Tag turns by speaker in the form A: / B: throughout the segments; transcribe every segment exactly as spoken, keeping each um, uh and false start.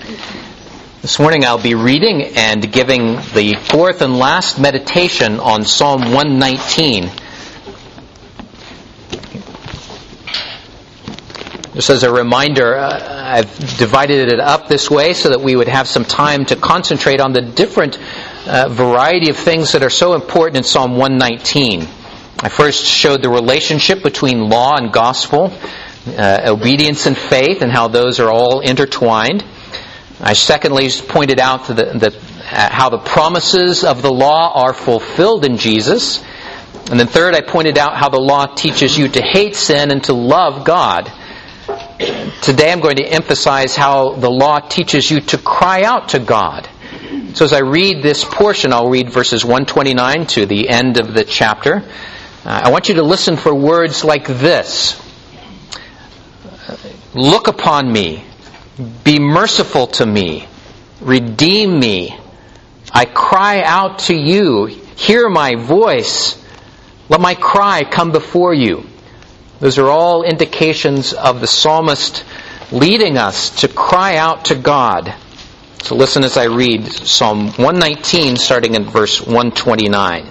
A: This morning I'll be reading and giving the fourth and last meditation on Psalm one nineteen. Just as a reminder, uh, I've divided it up this way so that we would have some time to concentrate on the different uh, variety of things that are so important in Psalm one nineteen. I first showed the relationship between law and gospel, uh, obedience and faith, and how those are all intertwined. I secondly pointed out the, the, uh, how the promises of the law are fulfilled in Jesus. And then third, I pointed out how the law teaches you to hate sin and to love God. Today I'm going to emphasize how the law teaches you to cry out to God. So as I read this portion, I'll read verses one twenty-nine to the end of the chapter. Uh, I want you to listen for words like this. Look upon me. Be merciful to me. Redeem me. I cry out to you. Hear my voice. Let my cry come before you. Those are all indications of the psalmist leading us to cry out to God. So listen as I read Psalm one nineteen, starting in verse one twenty-nine.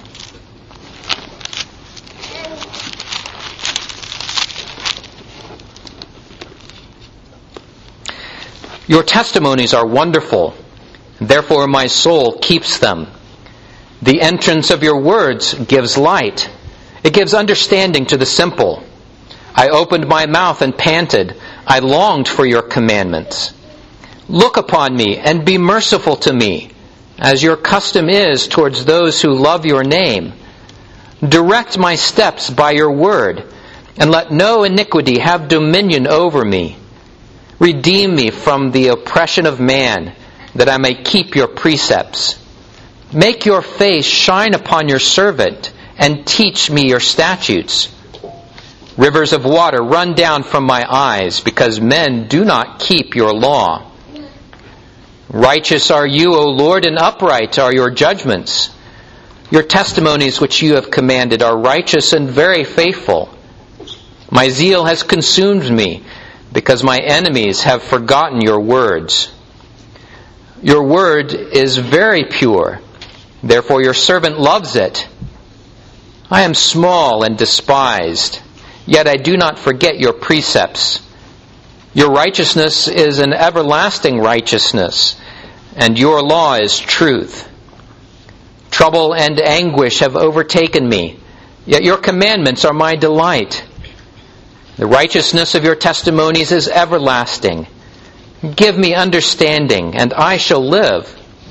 A: Your testimonies are wonderful, therefore my soul keeps them. The entrance of your words gives light. It gives understanding to the simple. I opened my mouth and panted. I longed for your commandments. Look upon me and be merciful to me, as your custom is towards those who love your name. Direct my steps by your word, and let no iniquity have dominion over me. Redeem me from the oppression of man, that I may keep your precepts. Make your face shine upon your servant, and teach me your statutes. Rivers of water run down from my eyes, because men do not keep your law. Righteous are you, O Lord, and upright are your judgments. Your testimonies which you have commanded are righteous and very faithful. My zeal has consumed me, because my enemies have forgotten your words. Your word is very pure, therefore your servant loves it. I am small and despised, yet I do not forget your precepts. Your righteousness is an everlasting righteousness, and your law is truth. Trouble and anguish have overtaken me, yet your commandments are my delight. The righteousness of your testimonies is everlasting. Give me understanding, and I shall live.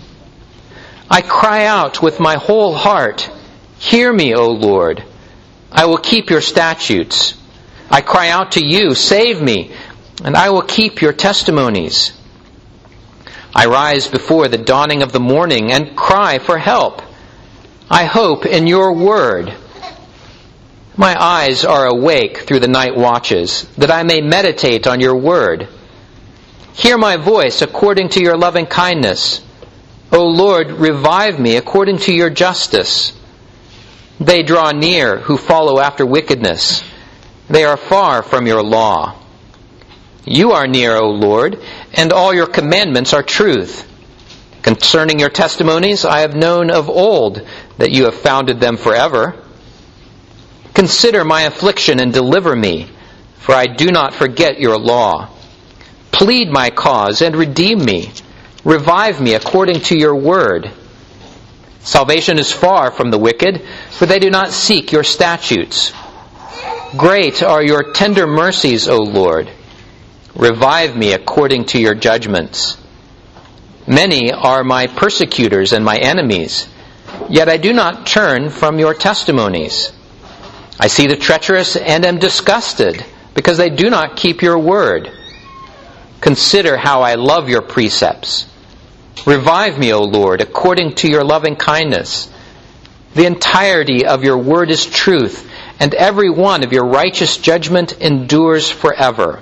A: I cry out with my whole heart. Hear me, O Lord. I will keep your statutes. I cry out to you, save me, and I will keep your testimonies. I rise before the dawning of the morning and cry for help. I hope in your word. My eyes are awake through the night watches, that I may meditate on your word. Hear my voice according to your loving kindness. O Lord, revive me according to your justice. They draw near who follow after wickedness. They are far from your law. You are near, O Lord, and all your commandments are truth. Concerning your testimonies, I have known of old that you have founded them forever. Consider my affliction and deliver me, for I do not forget your law. Plead my cause and redeem me. Revive me according to your word. Salvation is far from the wicked, for they do not seek your statutes. Great are your tender mercies, O Lord. Revive me according to your judgments. Many are my persecutors and my enemies, yet I do not turn from your testimonies. I see the treacherous and am disgusted, because they do not keep your word. Consider how I love your precepts. Revive me, O Lord, according to your loving kindness. The entirety of your word is truth, and every one of your righteous judgment endures forever.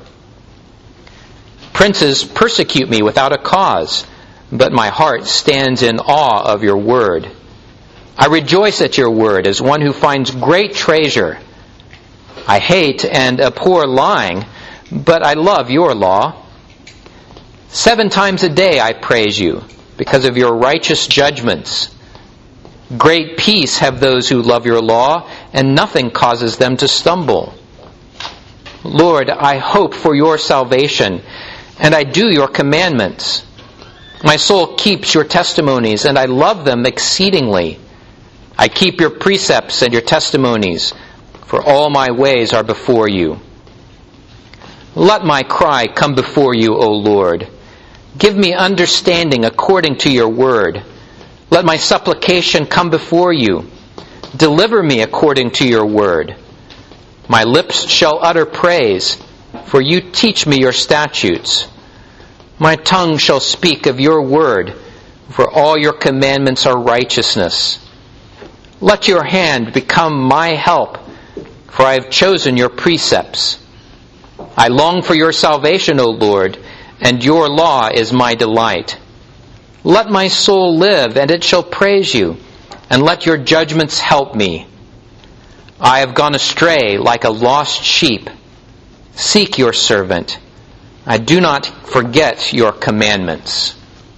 A: Princes persecute me without a cause, but my heart stands in awe of your word. I rejoice at your word as one who finds great treasure. I hate and abhor lying, but I love your law. Seven times a day I praise you because of your righteous judgments. Great peace have those who love your law, and nothing causes them to stumble. Lord, I hope for your salvation, and I do your commandments. My soul keeps your testimonies, and I love them exceedingly. I keep your precepts and your testimonies, for all my ways are before you. Let my cry come before you, O Lord. Give me understanding according to your word. Let my supplication come before you. Deliver me according to your word. My lips shall utter praise, for you teach me your statutes. My tongue shall speak of your word, for all your commandments are righteousness. Let your hand become my help, for I have chosen your precepts. I long for your salvation, O Lord, and your law is my delight. Let my soul live, and it shall praise you, and let your judgments help me. I have gone astray like a lost sheep. Seek your servant. I do not forget your commandments.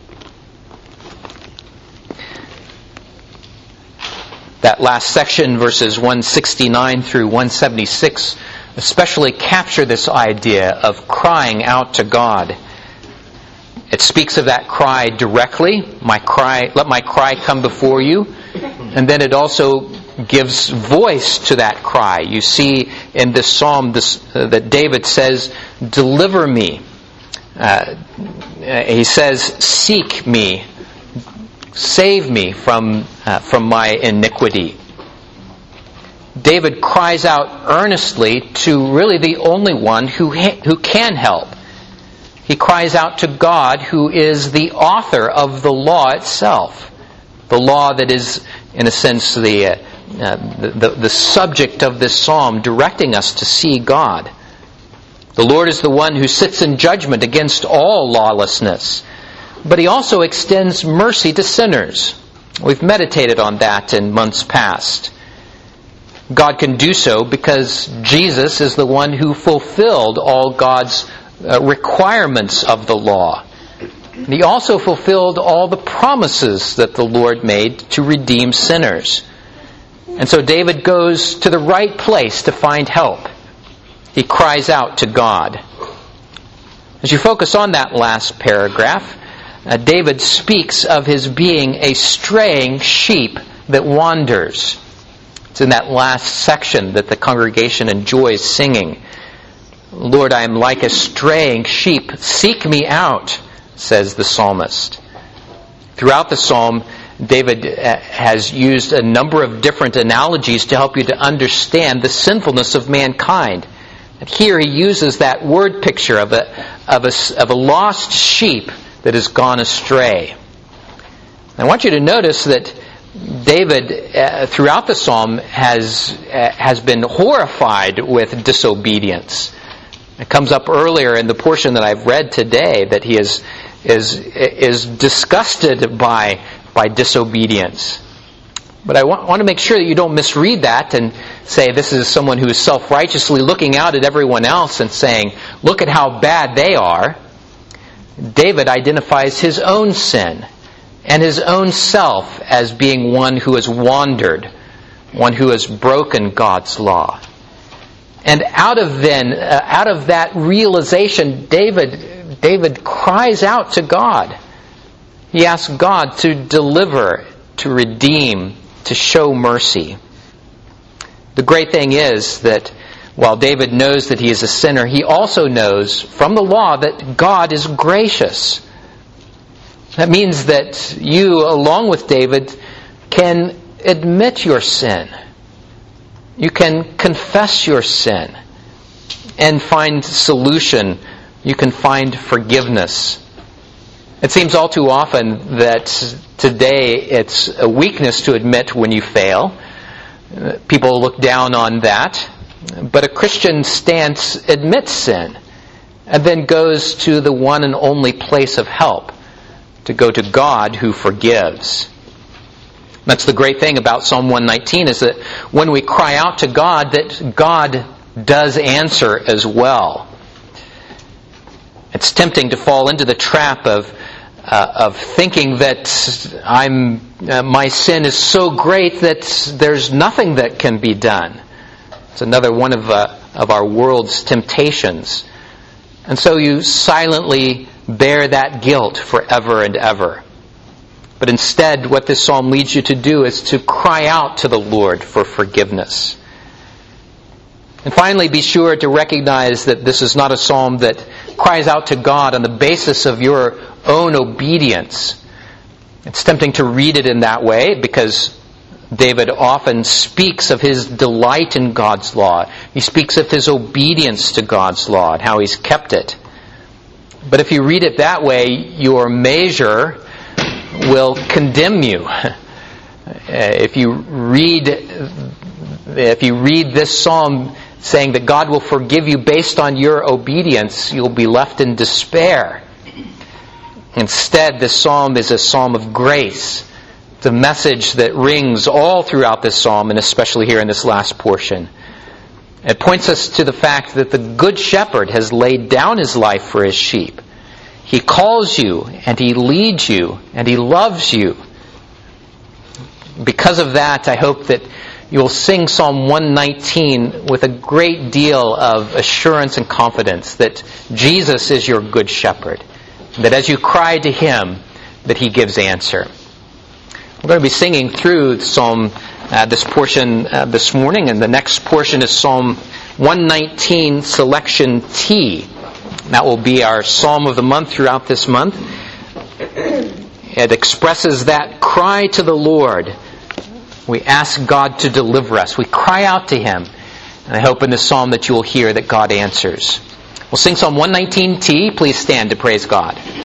A: That last section, verses one sixty-nine through one seventy-six, especially capture this idea of crying out to God. It speaks of that cry directly. My cry, let my cry come before you. And then it also gives voice to that cry. You see in this psalm this, uh, that David says, deliver me. Uh, he says, seek me. Save me from, uh, from my iniquity. David cries out earnestly to really the only one who ha- who can help. He cries out to God, who is the author of the law itself. The law that is, in a sense, the, uh, the, the, the subject of this psalm, directing us to see God. The Lord is the one who sits in judgment against all lawlessness. But He also extends mercy to sinners. We've meditated on that in months past. God can do so because Jesus is the one who fulfilled all God's uh, requirements of the law. He also fulfilled all the promises that the Lord made to redeem sinners. And so David goes to the right place to find help. He cries out to God. As you focus on that last paragraph, uh, David speaks of his being a straying sheep that wanders. It's in that last section that the congregation enjoys singing. Lord, I am like a straying sheep. Seek me out, says the psalmist. Throughout the psalm, David has used a number of different analogies to help you to understand the sinfulness of mankind. And here he uses that word picture of a, of a, of a lost sheep that has gone astray. I want you to notice that David, uh, throughout the psalm, has uh, has been horrified with disobedience. It comes up earlier in the portion that I've read today that he is is is disgusted by by disobedience. But I want, want to make sure that you don't misread that and say this is someone who is self-righteously looking out at everyone else and saying, look at how bad they are. David identifies his own sin and his own self as being one who has wandered, one who has broken God's law. And out of then, uh, out of that realization, David, David cries out to God. He asks God to deliver, to redeem, to show mercy. The great thing is that while David knows that he is a sinner, he also knows from the law that God is gracious. That means that you, along with David, can admit your sin. You can confess your sin and find solution. You can find forgiveness. It seems all too often that today it's a weakness to admit when you fail. People look down on that. But a Christian stance admits sin and then goes to the one and only place of help, to go to God who forgives. That's the great thing about Psalm one nineteen, is that when we cry out to God, that God does answer as well. It's tempting to fall into the trap of uh, of thinking that I'm uh, my sin is so great that there's nothing that can be done. It's another one of uh, of our world's temptations. And so you silently bear that guilt forever and ever. But instead, what this psalm leads you to do is to cry out to the Lord for forgiveness. And finally, be sure to recognize that this is not a psalm that cries out to God on the basis of your own obedience. It's tempting to read it in that way because David often speaks of his delight in God's law. He speaks of his obedience to God's law and how he's kept it. But if you read it that way, your measure will condemn you. If you read, if you read this psalm saying that God will forgive you based on your obedience, you'll be left in despair. Instead, this psalm is a psalm of grace. It's a message that rings all throughout this psalm, and especially here in this last portion. It points us to the fact that the Good Shepherd has laid down his life for his sheep. He calls you, and he leads you, and he loves you. Because of that, I hope that you'll sing Psalm one nineteen with a great deal of assurance and confidence that Jesus is your Good Shepherd. That as you cry to him, that he gives answer. We're going to be singing through Psalm, uh, this portion uh, this morning, and the next portion is Psalm one nineteen, Selection T. That will be our Psalm of the month throughout this month. It expresses that cry to the Lord. We ask God to deliver us. We cry out to him. And I hope in this psalm that you will hear that God answers. We'll sing Psalm one nineteen T. Please stand to praise God.